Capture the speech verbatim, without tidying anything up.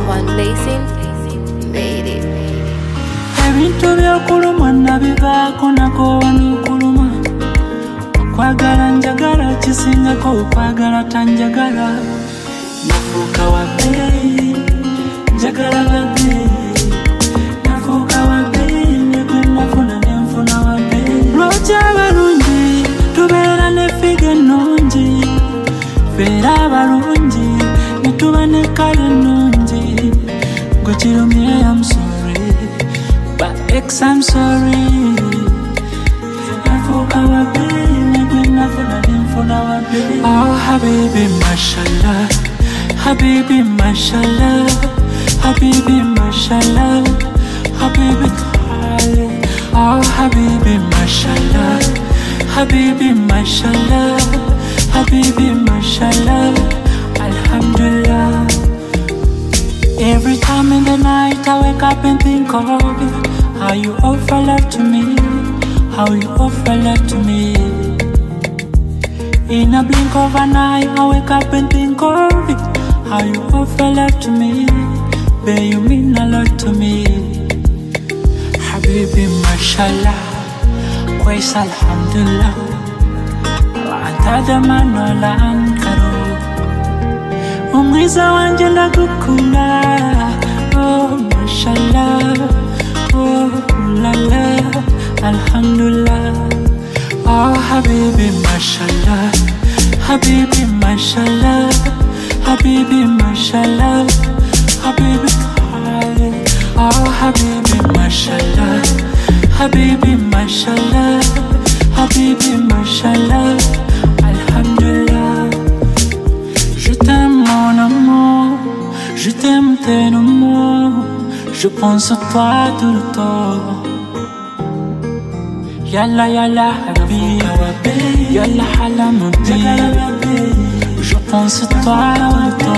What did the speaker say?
One Basin made it. Ebintu byokuluma nabivaako nako wanokuluma. Okwagala njagala kisingako okwagala tanjagala. Nafuuka wabbeeyi njagala babbeeyi. Nafuuka wabbeeyi ne gwe nafuna ne nfuna wabbeeyi. Lwaki abalungi tubeera ne ffiga ennungi. Beera abalungi ne tuba ne kale ennungi. Gwe kirumye I'm sorry but ex I'm sorry. Nafuuka wabbeeyi ne gwe nafuna ne nfuna wabbeeyi. Oh habibi mashallah, habibi mashallah, habibi mashallah, habibi khali. Oh habibi mashallah, habibi mashallah, habibi mashallah, alhamdulillah. Every time in the night I wake up and think of you, how you offer love to me, how you offer love to me. In a blink of an eye I wake up and think of you, how you offer love to me. Babe, you mean a lot to me. Habibi mashallah, kwais alhamdulillah. Anta da manola ankaro. Umwiza wanje ndagukunda. Oh mashallah, oh la la, alhamdulillah. Oh habibi mashallah, habibi mashallah, habibi mashallah, habibi khali. Oh habibi mashallah, habibi mashallah, habibi mashallah, alhamdulillah. Je t'aime mon amour, je t'aime tellement, je pense à toi tout le temps. Yalla yalla habibi, yalla hala mabdi, je pense à toi tout le temps.